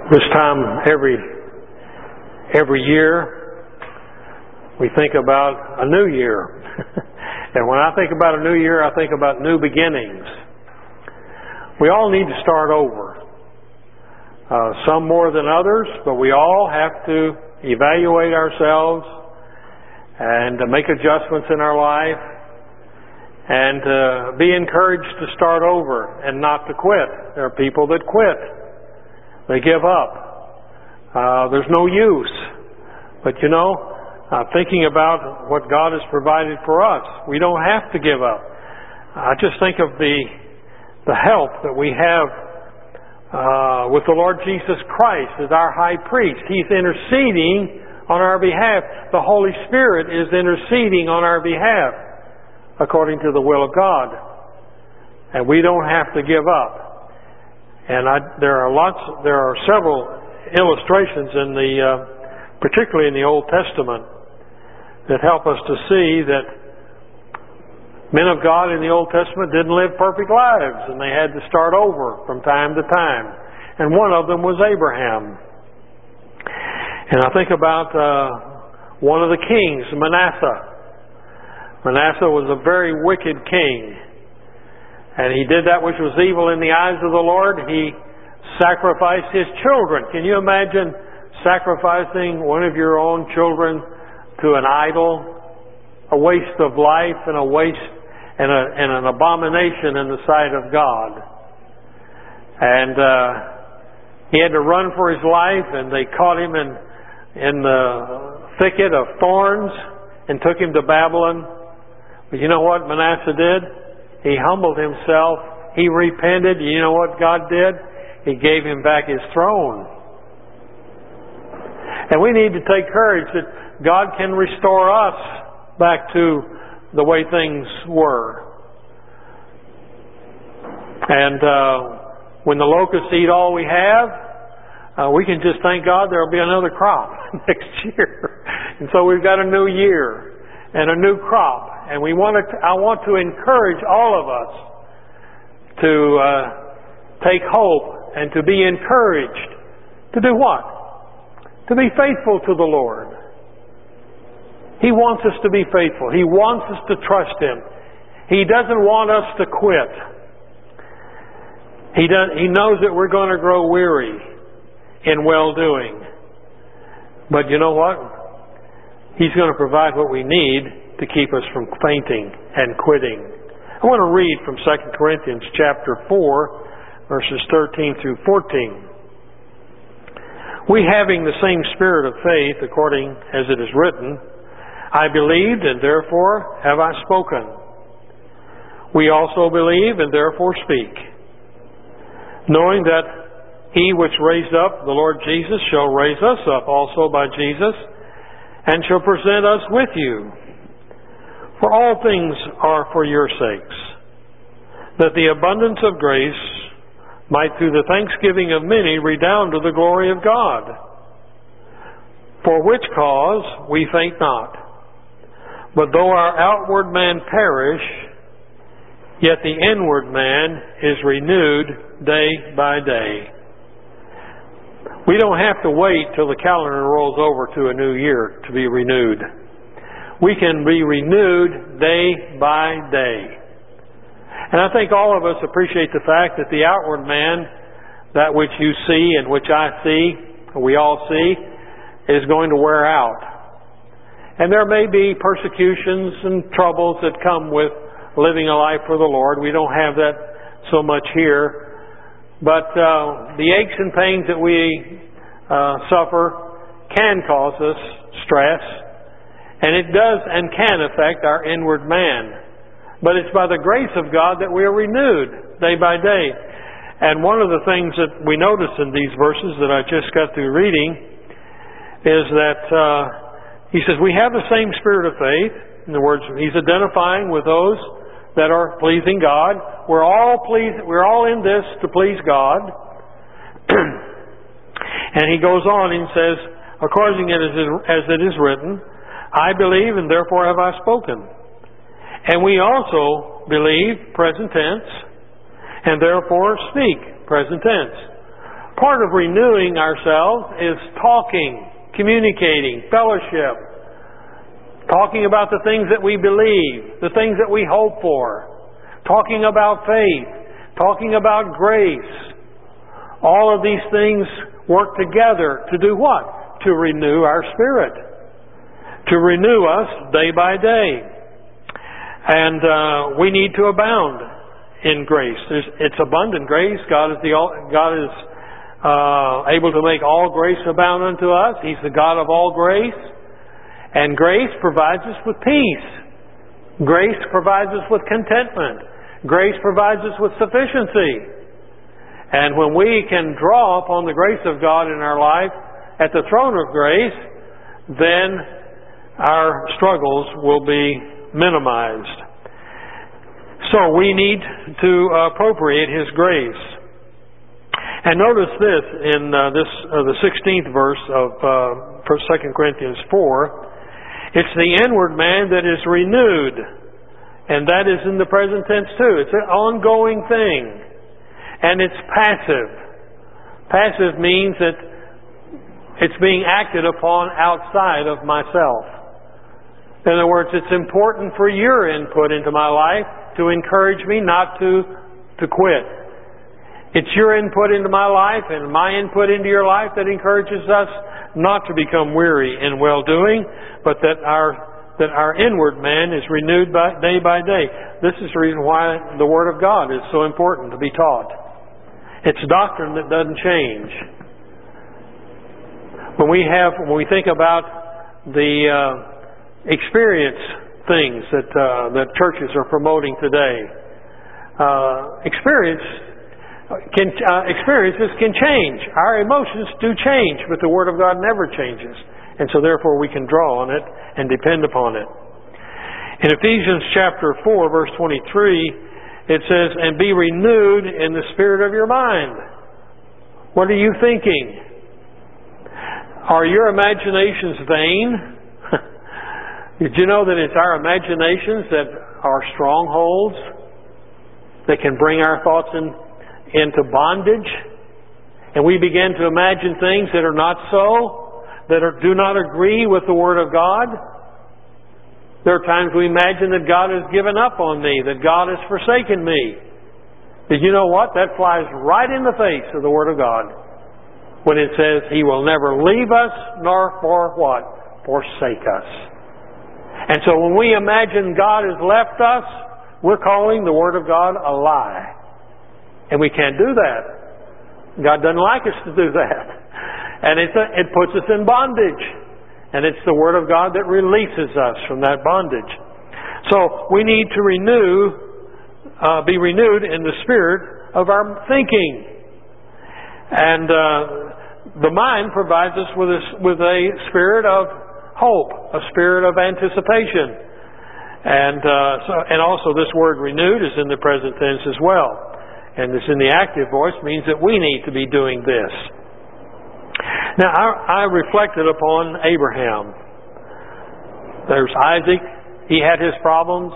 This time every year we think about a new year. And when I think about a new year, I think about new beginnings. We all need to start over. Some more than others, but we all have to evaluate ourselves and make adjustments in our life and be encouraged to start over and not to quit. There are people that quit. They give up. There's no use. But thinking about what God has provided for us, we don't have to give up. I just think of the help that we have with the Lord Jesus Christ as our high priest. He's interceding on our behalf. The Holy Spirit is interceding on our behalf according to the will of God. And we don't have to give up. And there are several illustrations particularly in the Old Testament, that help us to see that men of God in the Old Testament didn't live perfect lives, and they had to start over from time to time. And one of them was Abraham. And I think about one of the kings, Manasseh. Manasseh was a very wicked king. And he did that which was evil in the eyes of the Lord. He sacrificed his children. Can you imagine sacrificing one of your own children to an idol? A waste of life and a waste and an abomination in the sight of God. And he had to run for his life, and they caught him in the thicket of thorns and took him to Babylon. But you know what Manasseh did? He humbled himself. He repented. You know what God did? He gave him back his throne. And we need to take courage that God can restore us back to the way things were. And when the locusts eat all we have, we can just thank God there will be another crop next year. And so we've got a new year and a new crop. And I want to encourage all of us to take hope and to be encouraged. To do what? To be faithful to the Lord. He wants us to be faithful. He wants us to trust Him. He doesn't want us to quit. He knows that we're going to grow weary in well-doing. But you know what? He's going to provide what we need to keep us from fainting and quitting. I want to read from 2 Corinthians chapter 4, verses 13 through 14. We, having the same spirit of faith, according as it is written, I believed, and therefore have I spoken. We also believe, and therefore speak, knowing that He which raised up the Lord Jesus shall raise us up also by Jesus, and shall present us with you. For all things are for your sakes, that the abundance of grace might through the thanksgiving of many redound to the glory of God. For which cause we faint not. But though our outward man perish, yet the inward man is renewed day by day. We don't have to wait till the calendar rolls over to a new year to be renewed. We can be renewed day by day. And I think all of us appreciate the fact that the outward man, that which you see and which I see, we all see, is going to wear out. And there may be persecutions and troubles that come with living a life for the Lord. We don't have that so much here. But the aches and pains that we suffer can cause us stress. And it does and can affect our inward man. But it's by the grace of God that we are renewed day by day. And one of the things that we notice in these verses that I just got through reading is that he says, we have the same spirit of faith. In other words, he's identifying with those that are pleasing God. We're all in this to please God. And he goes on and says, according as it is written, I believe, and therefore have I spoken. And we also believe, present tense, and therefore speak, present tense. Part of renewing ourselves is talking, communicating, fellowship, talking about the things that we believe, the things that we hope for, talking about faith, talking about grace. All of these things work together to do what? To renew our spirit. To renew us day by day. And we need to abound in grace. It's abundant grace. God is able to make all grace abound unto us. He's the God of all grace. And grace provides us with peace. Grace provides us with contentment. Grace provides us with sufficiency. And when we can draw upon the grace of God in our life at the throne of grace, then our struggles will be minimized. So we need to appropriate His grace. And notice this in the 16th verse of 2 Corinthians 4. It's the inward man that is renewed. And that is in the present tense too. It's an ongoing thing. And it's passive. Passive means that it's being acted upon outside of myself. In other words, it's important for your input into my life to encourage me not to quit. It's your input into my life and my input into your life that encourages us not to become weary in well-doing, but that our inward man is renewed day by day. This is the reason why the Word of God is so important to be taught. It's doctrine that doesn't change. When we think about the experience things that churches are promoting today, experiences can change. Our emotions do change, but the Word of God never changes. And so therefore we can draw on it and depend upon it. In Ephesians chapter 4, verse 23, it says, "And be renewed in the spirit of your mind." What are you thinking? Are your imaginations vain? Did you know that it's our imaginations that are strongholds that can bring our thoughts into bondage? And we begin to imagine things that are not so, that do not agree with the Word of God. There are times we imagine that God has given up on me, that God has forsaken me. Did you know what? That flies right in the face of the Word of God when it says He will never leave us nor for what? Forsake us. And so when we imagine God has left us, we're calling the Word of God a lie. And we can't do that. God doesn't like us to do that. And it puts us in bondage. And it's the Word of God that releases us from that bondage. So we need to be renewed in the spirit of our thinking. And the mind provides us with a spirit of hope, a spirit of anticipation. And also this word renewed is in the present tense as well. And this in the active voice means that we need to be doing this. Now, I reflected upon Abraham. There's Isaac. He had his problems.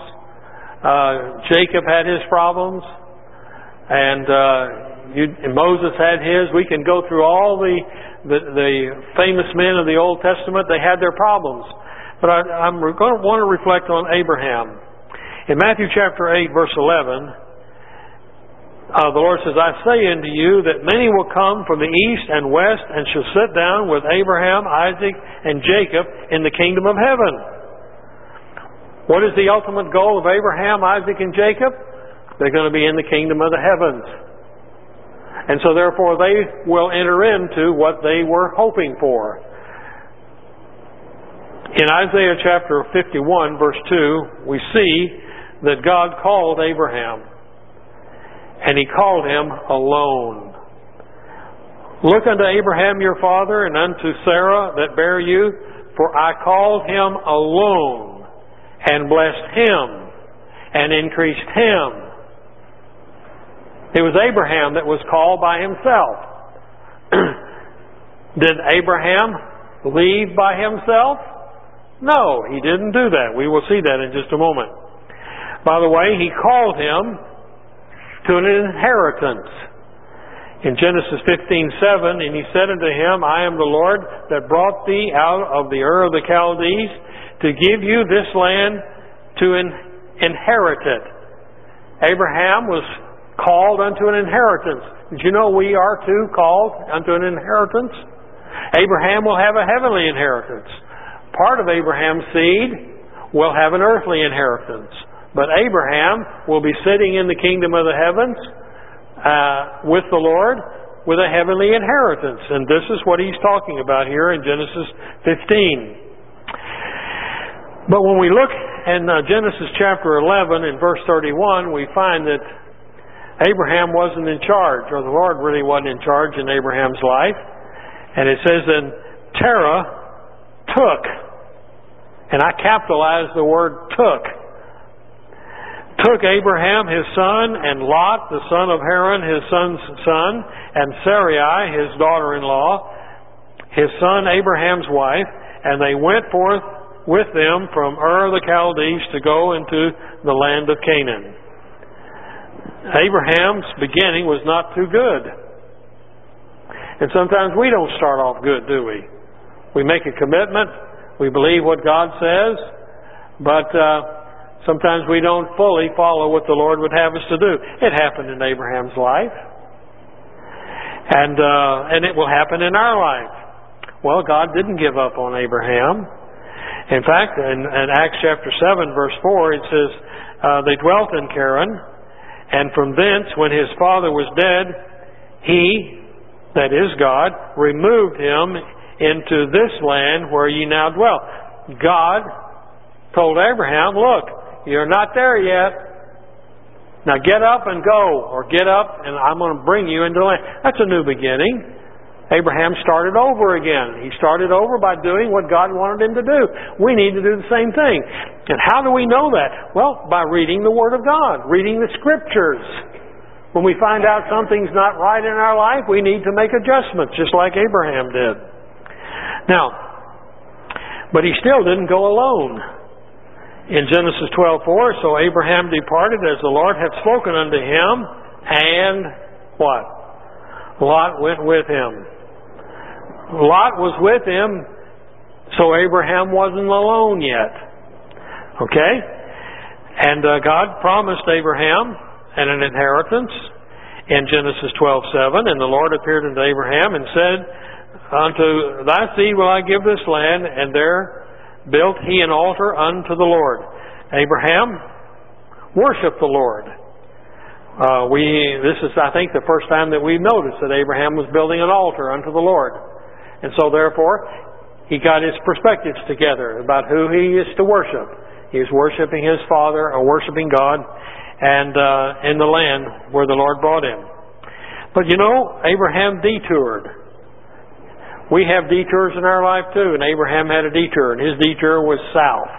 Jacob had his problems. And Moses had his. We can go through all the famous men of the Old Testament. They had their problems. But I'm going to want to reflect on Abraham. In Matthew chapter 8, verse 11, the Lord says, "I say unto you that many will come from the east and west and shall sit down with Abraham, Isaac, and Jacob in the kingdom of heaven." What is the ultimate goal of Abraham, Isaac, and Jacob? They're going to be in the kingdom of the heavens. And so therefore they will enter into what they were hoping for. In Isaiah chapter 51, verse 2, we see that God called Abraham. And He called him alone. "Look unto Abraham your father, and unto Sarah that bare you, for I called him alone, and blessed him, and increased him." It was Abraham that was called by himself. Did Abraham leave by himself? No, he didn't do that. We will see that in just a moment. By the way, He called him to an inheritance. In Genesis 15:7, and he said unto him, I am the Lord that brought thee out of the Ur of the Chaldees to give you this land to inherit it. Abraham was called unto an inheritance. Did you know we are too called unto an inheritance? Abraham will have a heavenly inheritance. Part of Abraham's seed will have an earthly inheritance. But Abraham will be sitting in the kingdom of the heavens with the Lord with a heavenly inheritance. And this is what he's talking about here in Genesis 15. But when we look in Genesis chapter 11 and verse 31, we find that Abraham wasn't in charge, or the Lord really wasn't in charge in Abraham's life. And it says, and Terah took, and I capitalized the word took Abraham his son, and Lot the son of Haran his son's son, and Sarai his daughter-in-law, his son Abraham's wife, and they went forth with them from Ur of the Chaldees to go into the land of Canaan. Abraham's beginning was not too good. And sometimes we don't start off good, do we? We make a commitment, we believe what God says, but sometimes we don't fully follow what the Lord would have us to do. It happened in Abraham's life. And it will happen in our life. Well, God didn't give up on Abraham. In fact, in Acts chapter 7, verse 4, it says, they dwelt in Charan, and from thence, when his father was dead, he, that is God, removed him into this land where ye now dwell. God told Abraham, look, you're not there yet. Now get up and go, or get up and I'm going to bring you into the land. That's a new beginning. Abraham started over again. He started over by doing what God wanted him to do. We need to do the same thing. And how do we know that? Well, by reading the Word of God, reading the Scriptures. When we find out something's not right in our life, we need to make adjustments, just like Abraham did. Now, but he still didn't go alone. In Genesis 12:4, so Abraham departed as the Lord had spoken unto him, and what? Lot went with him. Lot was with him, so Abraham wasn't alone yet. Okay? And God promised Abraham an inheritance in Genesis 12:7, and the Lord appeared unto Abraham and said, unto thy seed will I give this land, and there built he an altar unto the Lord. Abraham worshiped the Lord. This is, I think, the first time that we've noticed that Abraham was building an altar unto the Lord. And so therefore, he got his perspectives together about who he is to worship. He was worshiping his father, or worshiping God, and in the land where the Lord brought him. But you know, Abraham detoured. We have detours in our life too, and Abraham had a detour, and his detour was south.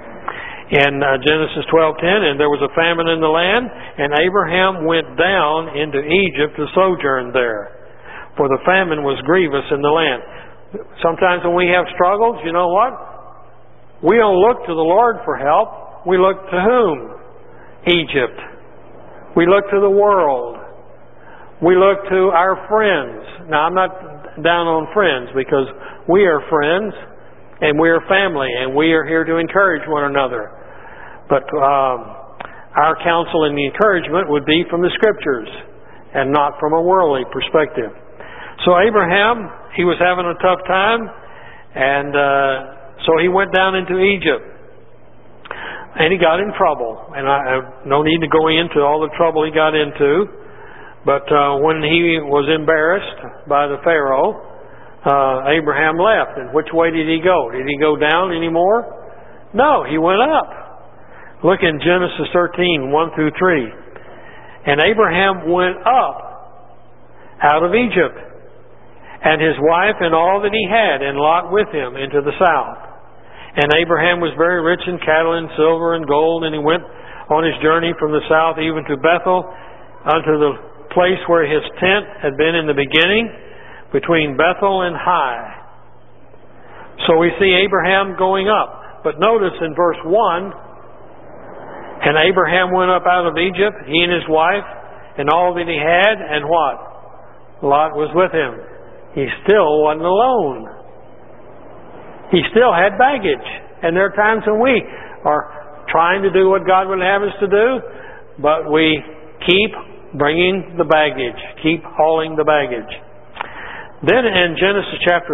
In Genesis 12:10, and there was a famine in the land, and Abraham went down into Egypt to sojourn there, for the famine was grievous in the land. Sometimes when we have struggles, you know what? We don't look to the Lord for help. We look to whom? Egypt. We look to the world. We look to our friends. Now, I'm not down on friends, because we are friends and we are family and we are here to encourage one another. But our counsel and the encouragement would be from the Scriptures and not from a worldly perspective. So Abraham, he was having a tough time, and so he went down into Egypt. And he got in trouble. And I have no need to go into all the trouble he got into. But when he was embarrassed by the Pharaoh, Abraham left. And which way did he go? Did he go down anymore? No, he went up. Look in Genesis 13:1-3. And Abraham went up out of Egypt, and his wife and all that he had, and Lot with him, into the south. And Abraham was very rich in cattle and silver and gold, and he went on his journey from the south even to Bethel, unto the place where his tent had been in the beginning, between Bethel and Hai. So we see Abraham going up. But notice in verse 1, and Abraham went up out of Egypt, he and his wife, and all that he had, and what? Lot was with him. He still wasn't alone. He still had baggage. And there are times when we are trying to do what God would have us to do, but we keep bringing the baggage, keep hauling the baggage. Then in Genesis chapter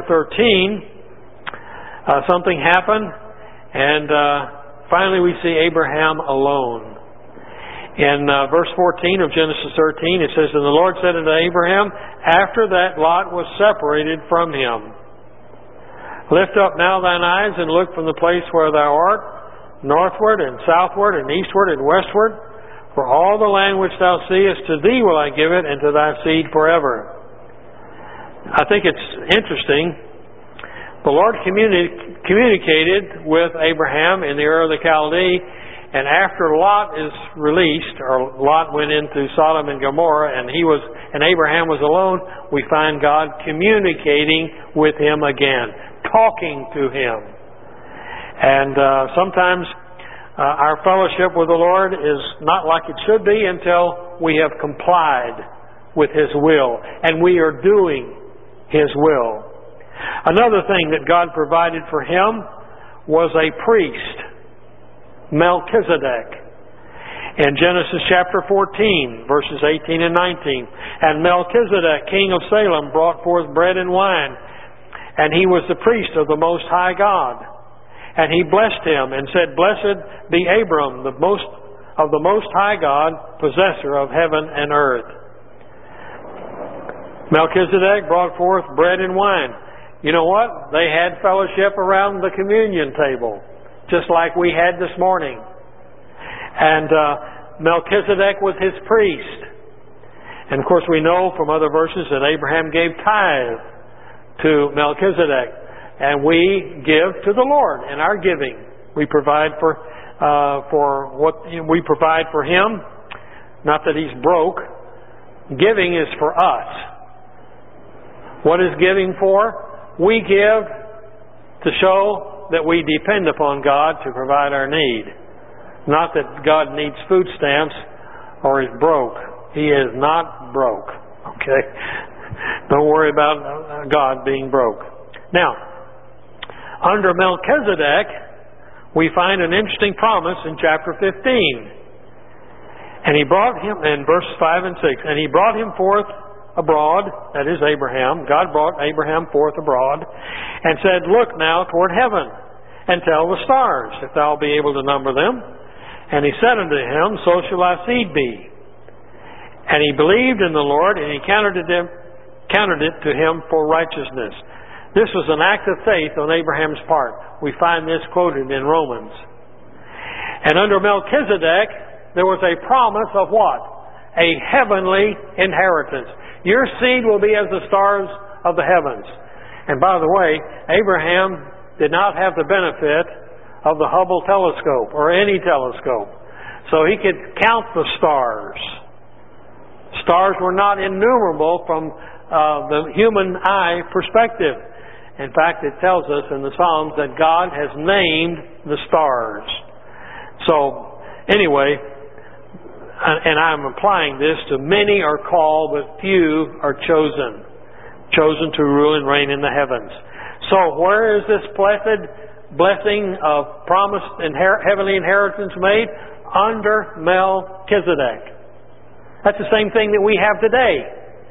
13, something happened, and finally we see Abraham alone. In verse 14 of Genesis 13, it says, "And the Lord said unto Abraham, after that Lot was separated from him, Lift up now thine eyes and look from the place where thou art, northward and southward and eastward and westward. For all the land which thou seest, to thee will I give it, and to thy seed forever." I think it's interesting. The Lord communicated with Abraham in the Ur of the Chaldee, and after Lot is released, or Lot went into Sodom and Gomorrah, and Abraham was alone, we find God communicating with him again, talking to him. And sometimes our fellowship with the Lord is not like it should be until we have complied with His will, and we are doing His will. Another thing that God provided for him was a priest, Melchizedek. In Genesis chapter 14, verses 18 and 19, "And Melchizedek, king of Salem, brought forth bread and wine, and he was the priest of the Most High God. And he blessed him and said, Blessed be Abram, of the Most High God, possessor of heaven and earth." Melchizedek brought forth bread and wine. You know what? They had fellowship around the communion table, just like we had this morning. And Melchizedek was his priest. And of course we know from other verses that Abraham gave tithe to Melchizedek. And we give to the Lord in our giving. We provide for what we provide for Him. Not that He's broke. Giving is for us. What is giving for? We give to show that we depend upon God to provide our need. Not that God needs food stamps or is broke. He is not broke. Okay? Don't worry about God being broke. Now, under Melchizedek, we find an interesting promise in chapter 15. And he brought him, in verses 5 and 6, "And he brought him forth abroad," that is Abraham. God brought Abraham forth abroad, "and said, Look now toward heaven, and tell the stars, if thou be able to number them. And he said unto him, So shall thy seed be. And he believed in the Lord, and he counted it to him for righteousness." This was an act of faith on Abraham's part. We find this quoted in Romans. And under Melchizedek, there was a promise of what? A heavenly inheritance. Your seed will be as the stars of the heavens. And by the way, Abraham did not have the benefit of the Hubble telescope or any telescope. So he could count the stars. Stars were not innumerable from the human eye perspective. In fact, it tells us in the Psalms that God has named the stars. So, anyway, and I'm applying this to many are called, but few are chosen. Chosen to rule and reign in the heavens. So, where is this blessing of promised heavenly inheritance made? Under Melchizedek. That's the same thing that we have today.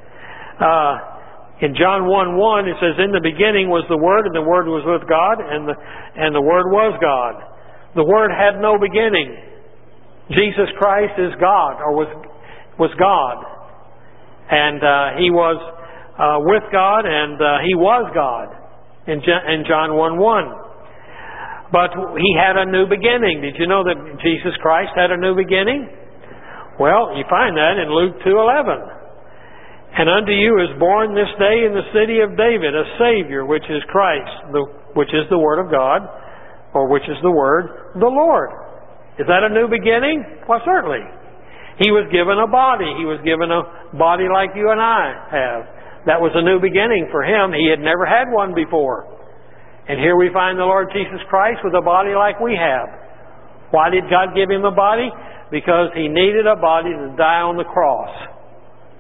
In John 1:1 it says, "In the beginning was the Word, and the Word was with God, and the Word was God." The Word had no beginning. Jesus Christ is God, or was God. And He was with God, and He was God in John 1:1. But He had a new beginning. Did you know that Jesus Christ had a new beginning? Well, you find that in Luke 2:11. "And unto you is born this day in the city of David a Savior, which is Christ," which is the Word of God, or which is the Word, the Lord. Is that a new beginning? Well, certainly. He was given a body. He was given a body like you and I have. That was a new beginning for Him. He had never had one before. And here we find the Lord Jesus Christ with a body like we have. Why did God give Him a body? Because He needed a body to die on the cross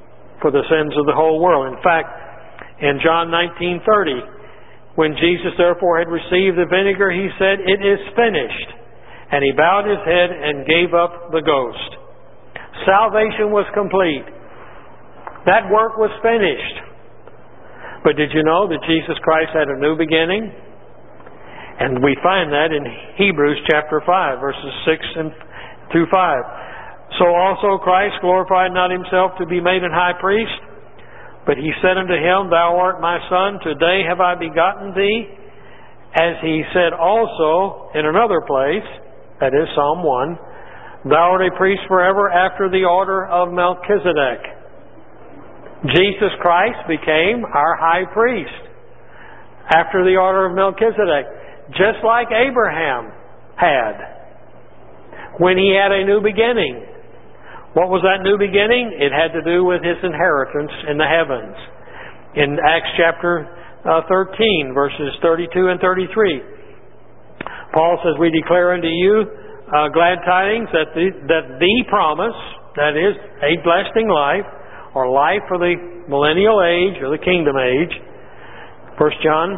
for the sins of the whole world. In fact, in John 19:30, when Jesus therefore had received the vinegar, He said, "It is finished." And He bowed His head and gave up the ghost. Salvation was complete. That work was finished. But did you know that Jesus Christ had a new beginning? And we find that in Hebrews chapter 5, verses 6 through 5. So also Christ glorified not Himself to be made an high priest, but He said unto him, Thou art my Son, today have I begotten thee. As He said also in another place, that is Psalm 1, Thou art a priest forever after the order of Melchizedek. Jesus Christ became our high priest after the order of Melchizedek, just like Abraham had when he had a new beginning. What was that new beginning? It had to do with his inheritance in the heavens. In Acts chapter 13, verses 32 and 33, Paul says, We declare unto you glad tidings that the promise, that is, everlasting life, or life for the millennial age, or the kingdom age, 1 John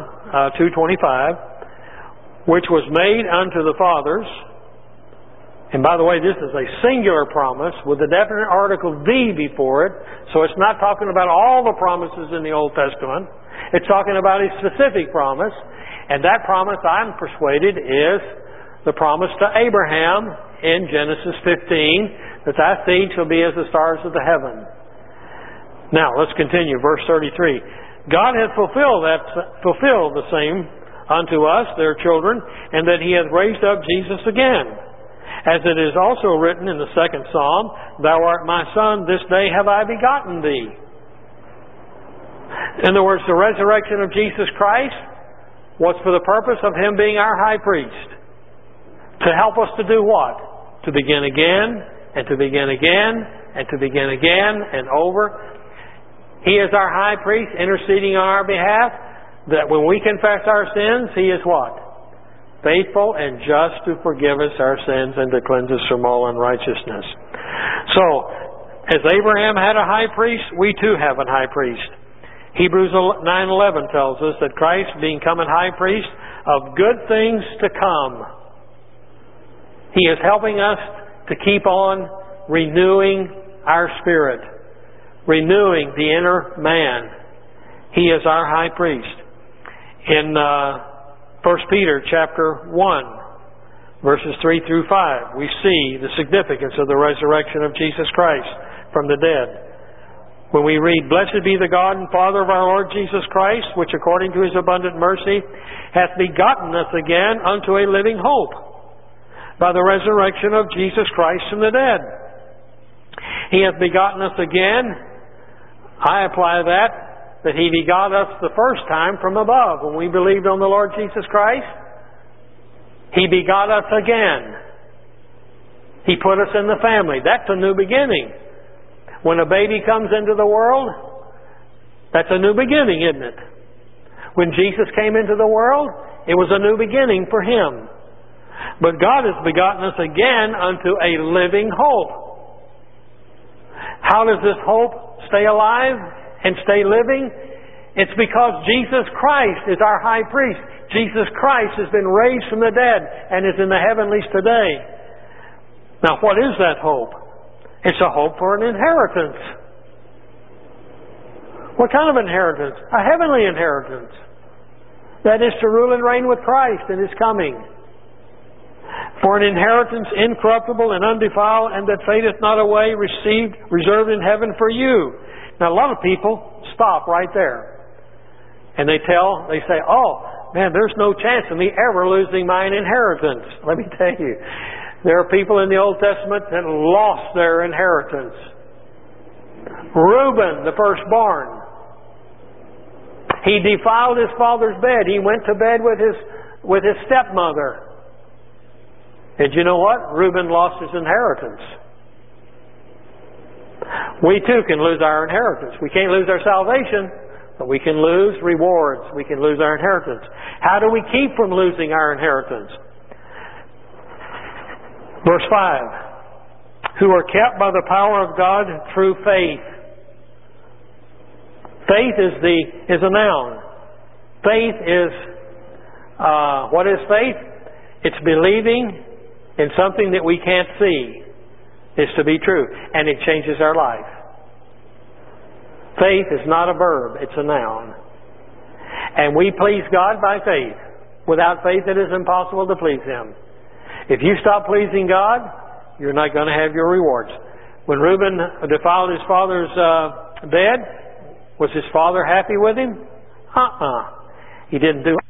2:25, which was made unto the fathers. And by the way, this is a singular promise with a definite article "the" before it, so it's not talking about all the promises in the Old Testament. It's talking about a specific promise, and that promise, I'm persuaded, is the promise to Abraham in Genesis 15, that thy seed shall be as the stars of the heaven. Now, let's continue. Verse 33. God hath fulfilled the same unto us, their children, and that He hath raised up Jesus again. As it is also written in the second Psalm, Thou art my Son, this day have I begotten thee. In other words, the resurrection of Jesus Christ was for the purpose of Him being our high priest. To help us to do what? To begin again, and to begin again, and to begin again, and over. He is our high priest interceding on our behalf, that when we confess our sins, He is what? Faithful and just to forgive us our sins and to cleanse us from all unrighteousness. So, as Abraham had a high priest, we too have a high priest. Hebrews 9:11 tells us that Christ, being come a high priest of good things to come, He is helping us to keep on renewing our spirit, renewing the inner man. He is our high priest. In 1 Peter chapter 1, verses 3 through 5, we see the significance of the resurrection of Jesus Christ from the dead. When we read, Blessed be the God and Father of our Lord Jesus Christ, which according to His abundant mercy hath begotten us again unto a living hope by the resurrection of Jesus Christ from the dead. He hath begotten us again. I apply that He begot us the first time from above. When we believed on the Lord Jesus Christ, He begot us again. He put us in the family. That's a new beginning. When a baby comes into the world, that's a new beginning, isn't it? When Jesus came into the world, it was a new beginning for Him. But God has begotten us again unto a living hope. How does this hope stay alive and stay living? It's because Jesus Christ is our high priest. Jesus Christ has been raised from the dead and is in the heavenlies today. Now, what is that hope? It's a hope for an inheritance. What kind of inheritance? A heavenly inheritance. That is to rule and reign with Christ in His coming. For an inheritance incorruptible and undefiled, and that fadeth not away, reserved in heaven for you. Now, a lot of people stop right there. And they say, oh, man, there's no chance of me ever losing my inheritance. Let me tell you, there are people in the Old Testament that lost their inheritance. Reuben, the firstborn, he defiled his father's bed. He went to bed with his stepmother. And you know what? Reuben lost his inheritance. We too can lose our inheritance. We can't lose our salvation, but we can lose rewards. We can lose our inheritance. How do we keep from losing our inheritance? Verse 5. Who are kept by the power of God through faith Faith is a noun. Faith is, what is faith? It's believing in something that we can't see is to be true, and it changes our life. Faith is not a verb, it's a noun. And we please God by faith. Without faith it is impossible to please Him. If you stop pleasing God, you're not going to have your rewards. When Reuben defiled his father's bed, was his father happy with him? He didn't do